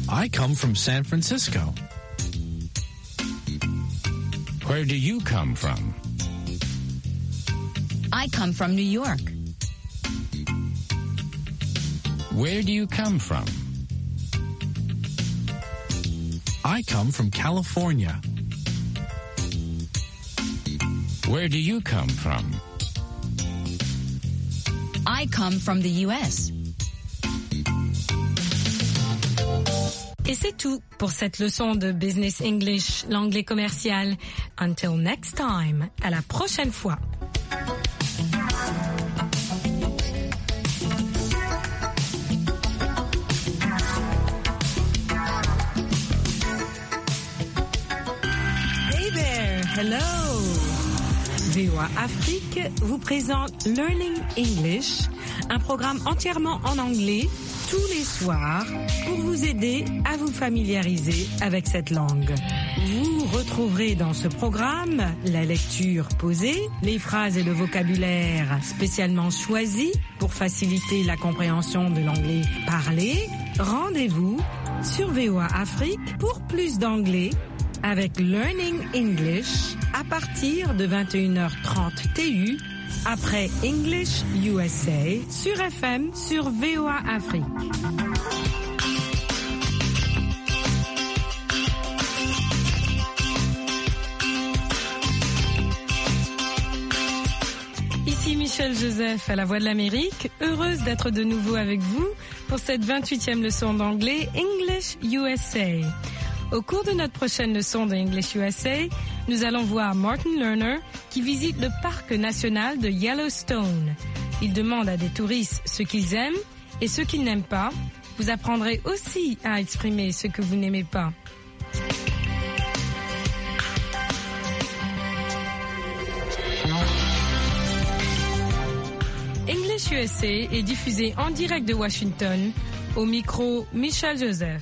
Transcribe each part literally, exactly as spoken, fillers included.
I come from San Francisco. Where do you come from? I come from New York. Where do you come from? I come from California. Where do you come from? I come from the U S. Et c'est tout pour cette leçon de Business English, l'anglais commercial. Until next time, à la prochaine fois. Hey there, hello. V O A Afrique vous présente Learning English, un programme entièrement en anglais tous les soirs pour vous aider à vous familiariser avec cette langue. Vous retrouverez dans ce programme la lecture posée, les phrases et le vocabulaire spécialement choisis pour faciliter la compréhension de l'anglais parlé. Rendez-vous sur V O A Afrique pour plus d'anglais avec Learning English à partir de vingt et une heures trente T U après English U S A sur F M sur V O A Afrique. Ici Michel Joseph à la Voix de l'Amérique, heureuse d'être de nouveau avec vous pour cette vingt-huitième leçon d'anglais English U S A. Au cours de notre prochaine leçon de English U S A, nous allons voir Martin Lerner qui visite le parc national de Yellowstone. Il demande à des touristes ce qu'ils aiment et ce qu'ils n'aiment pas. Vous apprendrez aussi à exprimer ce que vous n'aimez pas. English U S A est diffusé en direct de Washington, au micro Michel Joseph.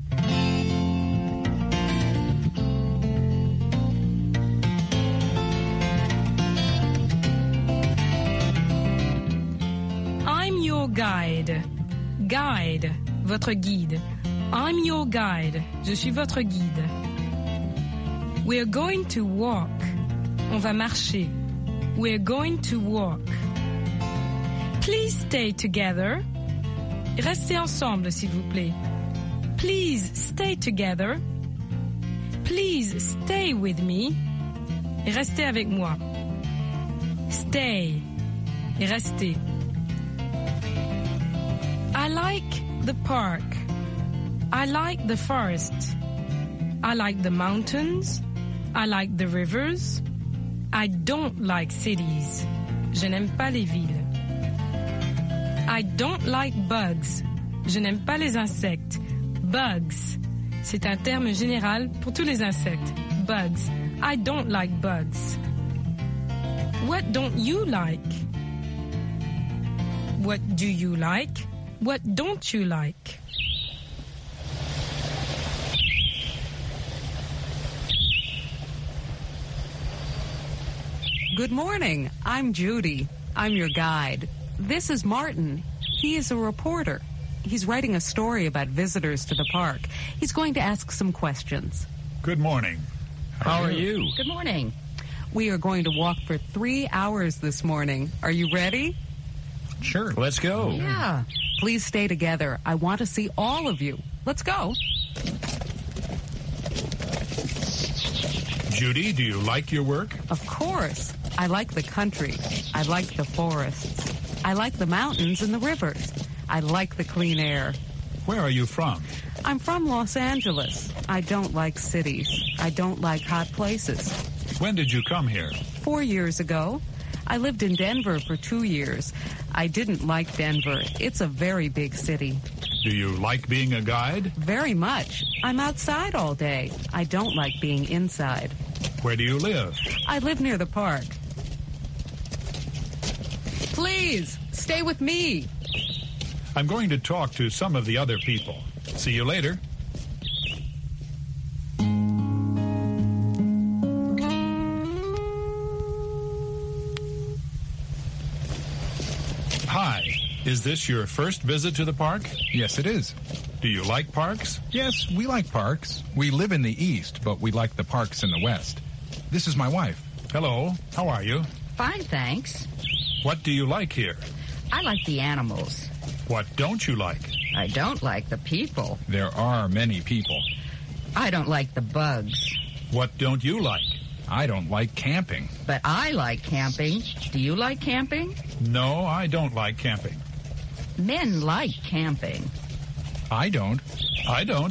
Guide. Guide, votre guide. I'm your guide. Je suis votre guide. We're going to walk. On va marcher. We're going to walk. Please stay together. Restez ensemble, s'il vous plaît. Please stay together. Please stay with me. Restez avec moi. Stay. Restez. I like the park. I like the forest. I like the mountains. I like the rivers. I don't like cities. Je n'aime pas les villes. I don't like bugs. Je n'aime pas les insectes. Bugs. C'est un terme général pour tous les insectes. Bugs. I don't like bugs. What don't you like? What do you like? What don't you like? Good morning. I'm Judy. I'm your guide. This is Martin. He is a reporter. He's writing a story about visitors to the park. He's going to ask some questions. Good morning. How are you? Good morning. We are going to walk for three hours this morning. Are you ready? Sure. Let's go. Yeah. Please stay together. I want to see all of you. Let's go. Judy, do you like your work? Of course. I like the country. I like the forests. I like the mountains and the rivers. I like the clean air. Where are you from? I'm from Los Angeles. I don't like cities. I don't like hot places. When did you come here? Four years ago. I lived in Denver for two years. I didn't like Denver. It's a very big city. Do you like being a guide? Very much. I'm outside all day. I don't like being inside. Where do you live? I live near the park. Please, stay with me. I'm going to talk to some of the other people. See you later. Hi. Is this your first visit to the park? Yes, it is. Do you like parks? Yes, we like parks. We live in the East, but we like the parks in the West. This is my wife. Hello, how are you? Fine, thanks. What do you like here? I like the animals. What don't you like? I don't like the people. There are many people. I don't like the bugs. What don't you like? I don't like camping. But I like camping. Do you like camping? No, I don't like camping. Men like camping. I don't. I don't.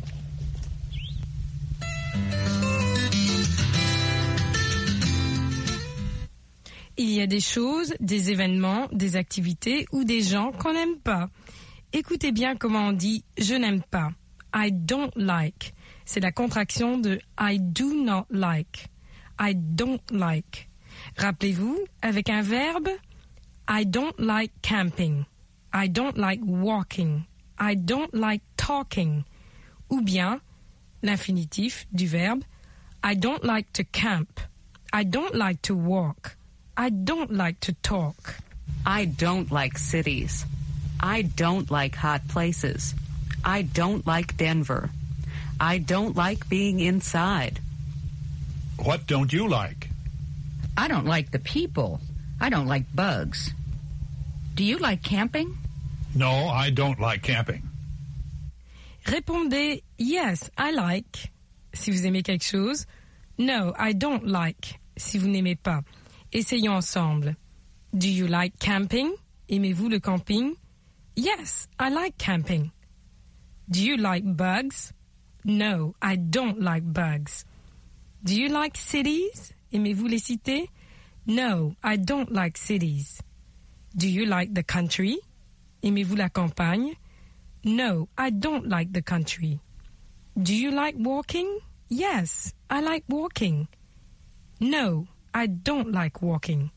Il y a des choses, des événements, des activités ou des gens qu'on n'aime pas. Écoutez bien comment on dit « je n'aime pas ». I don't like. C'est la contraction de I do not like. I don't like. Rappelez-vous, avec un verbe, I don't like camping. I don't like walking. I don't like talking. Ou bien, l'infinitif du verbe, I don't like to camp. I don't like to walk. I don't like to talk. I don't like cities. I don't like hot places. I don't like Denver. I don't like being inside. What don't you like? I don't like the people. I don't like bugs. Do you like camping? No, I don't like camping. Répondez yes, I like si vous aimez quelque chose. No, I don't like si vous n'aimez pas. Essayons ensemble. Do you like camping? Aimez-vous le camping? Yes, I like camping. Do you like bugs? No, I don't like bugs. Do you like cities? Aimez-vous les cités? No, I don't like cities. Do you like the country? Aimez-vous la campagne? No, I don't like the country. Do you like walking? Yes, I like walking. No, I don't like walking.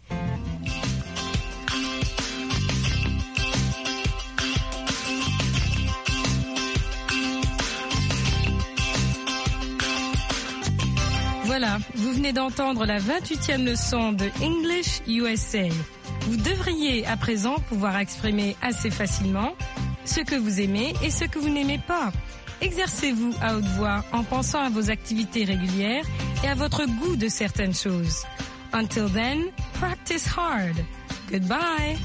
Voilà, vous venez d'entendre la vingt-huitième leçon de English U S A. Vous devriez à présent pouvoir exprimer assez facilement ce que vous aimez et ce que vous n'aimez pas. Exercez-vous à haute voix en pensant à vos activités régulières et à votre goût de certaines choses. Until then, practice hard. Goodbye.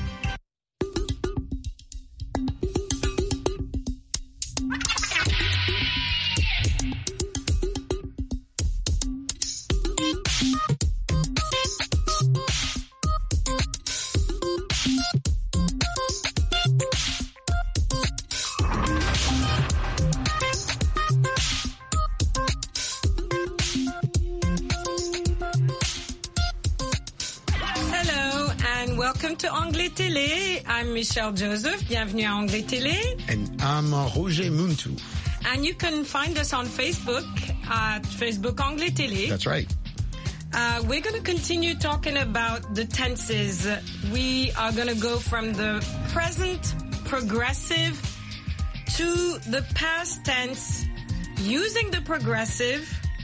Welcome to Anglais Télé. I'm Michelle Joseph. Bienvenue à Anglais Télé. And I'm uh, Roger Muntu. And you can find us on Facebook at Facebook Anglais Télé. That's right. Uh, we're going to continue talking about the tenses. We are going to go from the present progressive to the past tense using the progressive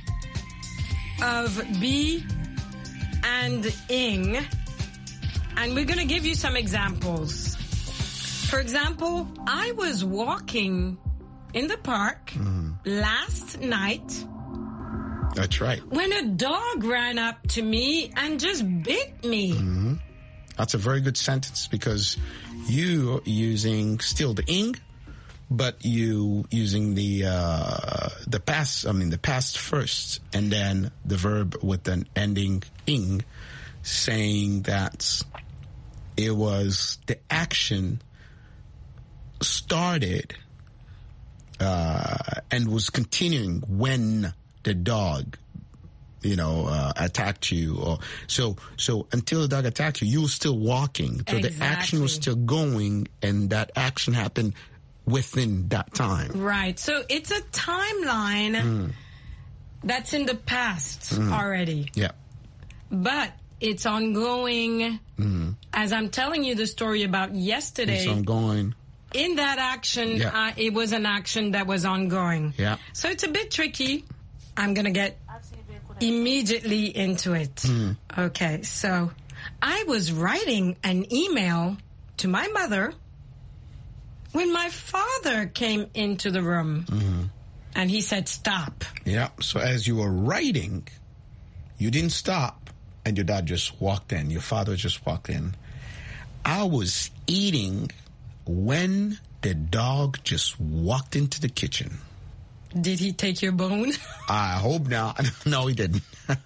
of be and ing. And we're going to give you some examples. For example, I was walking in the park mm. last night. That's right. When a dog ran up to me and just bit me. Mm-hmm. That's a very good sentence because you using still the ing, but you using the uh, the past. I mean the past first, and then the verb with an ending ing, saying that it was the action started uh, and was continuing when the dog, you know, uh, attacked you. Or so so until the dog attacked you, you were still walking. So exactly. The action was still going, and that action happened within that time. Right. So it's a timeline mm. that's in the past mm. already. Yeah. But it's ongoing. Mm-hmm. As I'm telling you the story about yesterday. It's ongoing. In that action, yeah. uh, it was an action that was ongoing. Yeah. So it's a bit tricky. I'm going to get immediately into it. Mm. Okay, so I was writing an email to my mother When my father came into the room Mm-hmm. and he said, stop. Yeah. So as you were writing, you didn't stop, and your dad just walked in. Your father just walked in. I was eating when the dog just walked into the kitchen. Did he take your bone? I hope not. No, he didn't.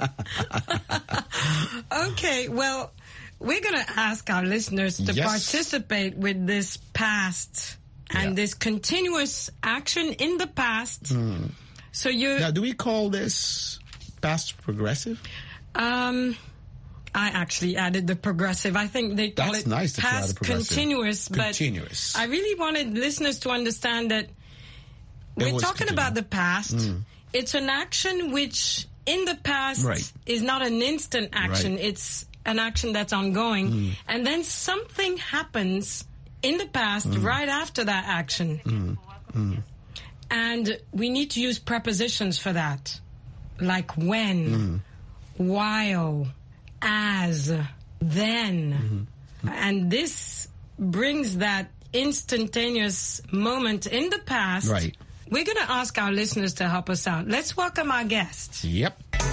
Okay, well, we're going to ask our listeners to Yes. participate with this past and Yeah. this continuous action in the past. So you, Now, do we call this past progressive? um, I actually added the progressive. I think they call That's it nice that you added past progressive. continuous. Continuous. But I really wanted listeners to understand that we're was talking continuous. about the past. It's an action which, in the past, Right. is not an instant action. Right. It's an action that's ongoing. And then something happens in the past right after that action. And we need to use prepositions for that. Like when, while, as, then. And this brings that instantaneous moment in the past. Right. We're going to ask our listeners to help us out. Let's welcome our guests. Yep.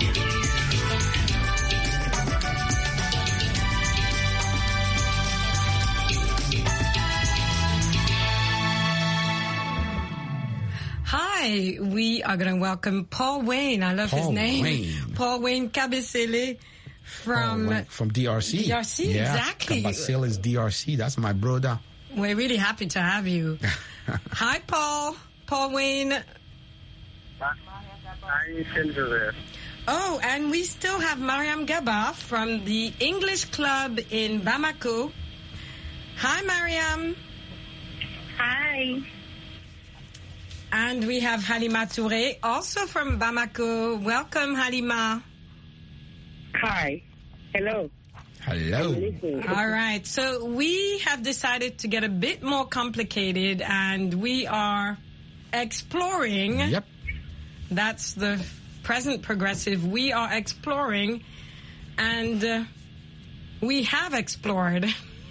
Hi, we are going to welcome Paul Wayne. I love his Paul name. Wayne. Paul Wayne Kabesele from... Oh, wait, from D R C. D R C, yeah. exactly. Kabasele is D R C. That's my brother. We're really happy to have you. Hi, Paul. Paul Wayne. Oh, and we still have Mariam Gaba from the English Club in Bamako. Hi, Mariam. Hi. And we have Halima Touré, also from Bamako. Welcome, Halima. Hi. Hello. Hello. All right. So we have decided to get a bit more complicated, and we are exploring. Yep. That's the present progressive. We are exploring, and uh, we have explored.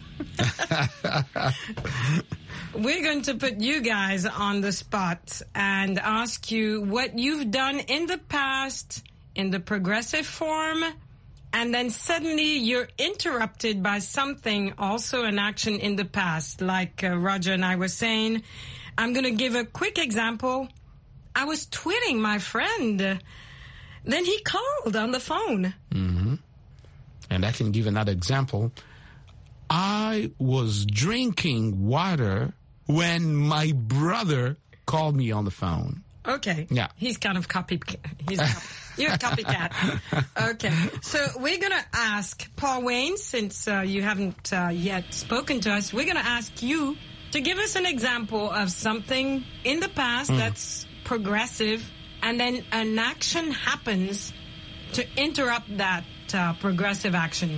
We're going to put you guys on the spot and ask you what you've done in the past in the progressive form, and then suddenly you're interrupted by something, also an action in the past, like uh, Roger and I were saying. I'm going to give a quick example. I was tweeting my friend. Then he called on the phone. Mm-hmm. And I can give another example. I was drinking water when my brother called me on the phone. Okay. Yeah. He's kind of copy. He's a copy, you're a copycat. Okay. So we're going to ask Paul Wayne, since uh, you haven't uh, yet spoken to us, we're going to ask you to give us an example of something in the past mm. that's progressive, and then an action happens to interrupt that uh, progressive action.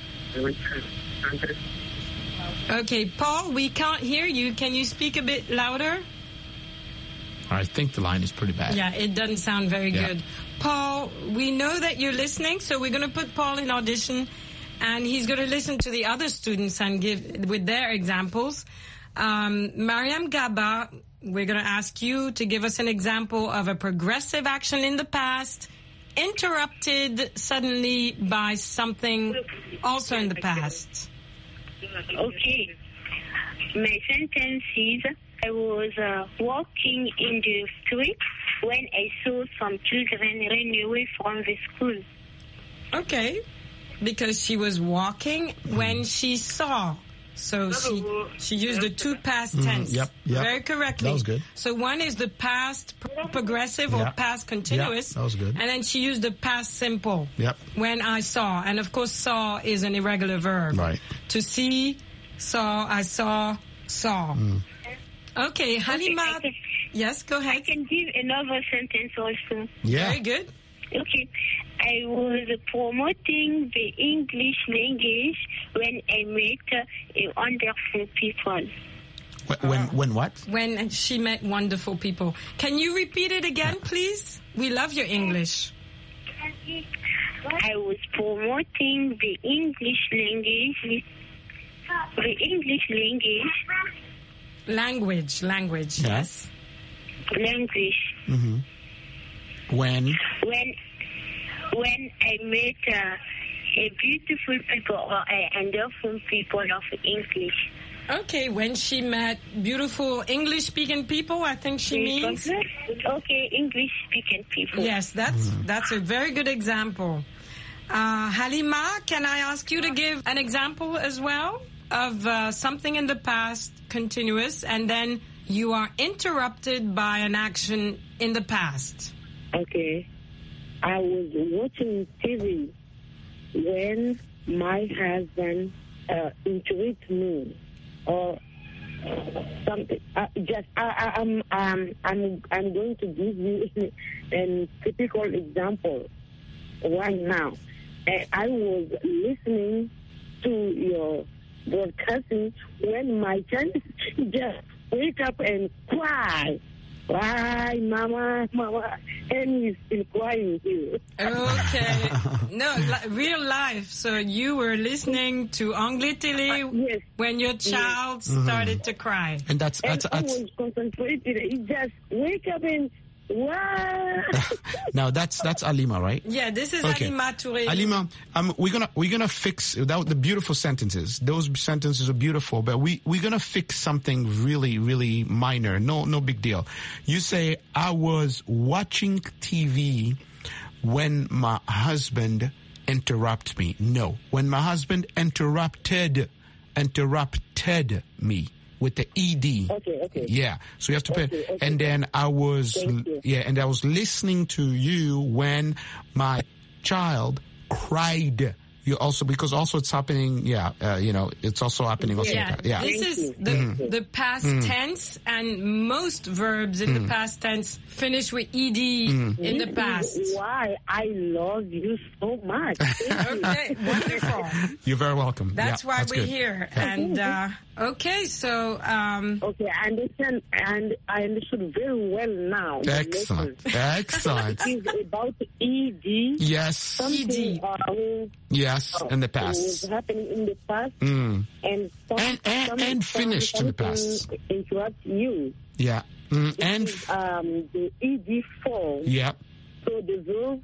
Okay, Paul, we can't hear you. Can you speak a bit louder? I think the line is pretty bad. Yeah, it doesn't sound very Yeah. good. Paul, we know that you're listening, so we're going to put Paul in audition, and he's going to listen to the other students and give with their examples. Um, Mariam Gaba, we're going to ask you to give us an example of a progressive action in the past, interrupted suddenly by something also in the past. Okay. My sentence is, I was uh, walking in the street when I saw some children run away from the school. Okay. Because she was walking when she saw. So she she used the two past tense. Mm, yep, yep. Very correctly. That was good. So one is the past pro- progressive or Yeah. past continuous. Yeah, that was good. And then she used the past simple. Yep. When I saw. And of course saw is an irregular verb. Right. To see, saw, I saw, saw. Mm. Okay, Halima. Okay, I can- Yes, go I ahead. can give another sentence also. Yeah. Very good. Okay. I was promoting the English language when I met uh, a wonderful people. When, when, when what? When she met wonderful people. Can you repeat it again, please? We love your English. I was promoting the English language, the English language Language, language, Yeah. yes. Language. Mm-hmm. When? When when I met uh, a beautiful people or a wonderful people of English. Okay, when she met beautiful English-speaking people, I think she means. Okay, English-speaking people. Yes, that's that's a very good example. Uh, Halima, can I ask you to give an example as well of uh, something in the past, continuous, and then you are interrupted by an action in the past? Okay. I was watching T V when my husband uh, interrupted me or something. Uh, just I, I, I'm um, I'm I'm going to give you a typical example right now. Uh, I was listening to your broadcasting when my child just wake up and cry. Why, mama, mama, and he's still crying too. Okay. No, li- real life. So you were listening to Anglais Télé uh, yes. when your child yes. started mm-hmm. to cry. And that's... that's, and that's I was concentrated. He just wake up and wow. Now that's that's Alima, right? Yeah, this is Okay. Alima Touré. Alima, um, we're gonna we're gonna fix that, the beautiful sentences. Those sentences are beautiful, but we we're gonna fix something really really minor. No no big deal. You say I was watching T V when my husband interrupted me. No, when my husband interrupted interrupted me. With the E D. Okay, okay. Yeah. So you have to pay. Okay, okay. And then I was, Thank you. yeah, and I was listening to you when my child cried. You also, because also it's happening, yeah, uh, you know, it's also happening also. Yeah, Yeah. this Thank is you. the, Mhm. the past Mm. tense, and most verbs in the past tense finish with ed in the This past. is why I love you so much. Thank you. Okay, wonderful. You're very welcome. That's Yeah, why that's we're good. here. And uh, okay, so um, Okay, I understand, and I understood very well now. the Excellent. lesson. Excellent. It is about E D. Yes. Something uh, Yes. In the was past. happening in the past, Mm. and some, And- and- some, and some- finished in the something past. interrupt you. Yeah. Mm. This And, is, um, the E D form. yeah. So the verb.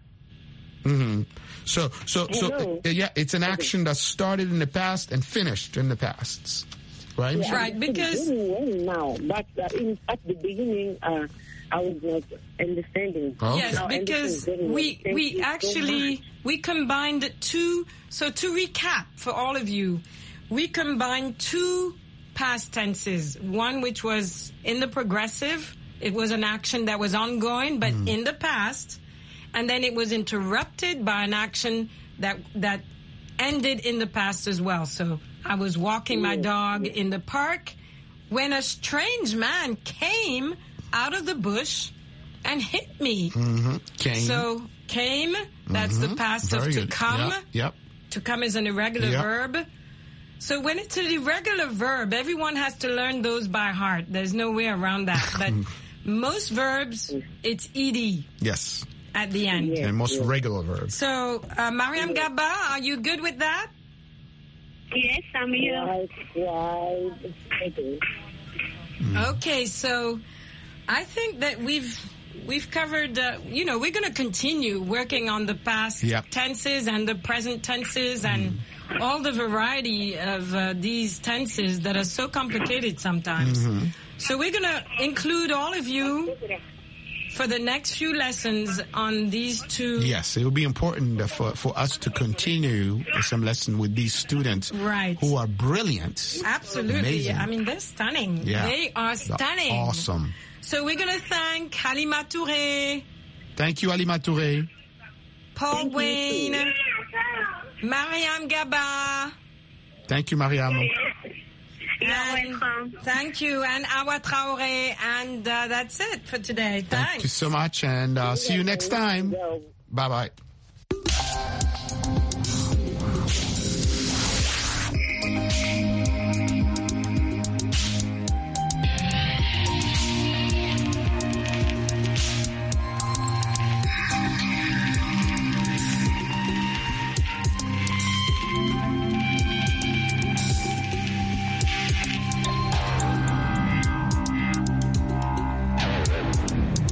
hmm So, so, so, Hello. uh, yeah, it's an action that started in the past and finished in the past. Right? Yeah, Right, I because- understand very well now, but uh, in, at the beginning, uh, I was not understanding. Okay. yes, Now I because understand very well. we Thank we you so actually much. we combined two. So to recap for all of you, we combined two past tenses. One which was in the progressive. It was an action that was ongoing, but in the past. And then it was interrupted by an action that that ended in the past as well. So I was walking my dog in the park when a strange man came out of the bush and hit me. Mm-hmm. Came. So came, that's the past Very of to good. come. Yep. Yep. To come is an irregular Yep. verb. So when it's an irregular verb, everyone has to learn those by heart. There's no way around that. But most verbs, it's ed Yes. at the end. Yeah. And most regular verbs. So, uh, Mariam Gaba, are you good with that? Yes, I'm here. Right, right. Okay. Okay, so I think that we've we've covered. Uh, you know, we're going to continue working on the past Yep. tenses and the present tenses and all the variety of uh, these tenses that are so complicated sometimes. So we're going to include all of you for the next few lessons on these two. Yes, it will be important for, for us to continue some lesson with these students Right. who are brilliant. Absolutely. Amazing. I mean, they're stunning. Yeah. They are They're stunning. Awesome. So we're going to thank Halima Touré, Thank you, Alima Touré. Paul Wayne, Mariam Gaba. Thank you, Mariam. You're And welcome. thank you, and Awa Traoré, and uh, that's it for today. Thanks. Thank you so much, and uh, see you next time. Bye-bye.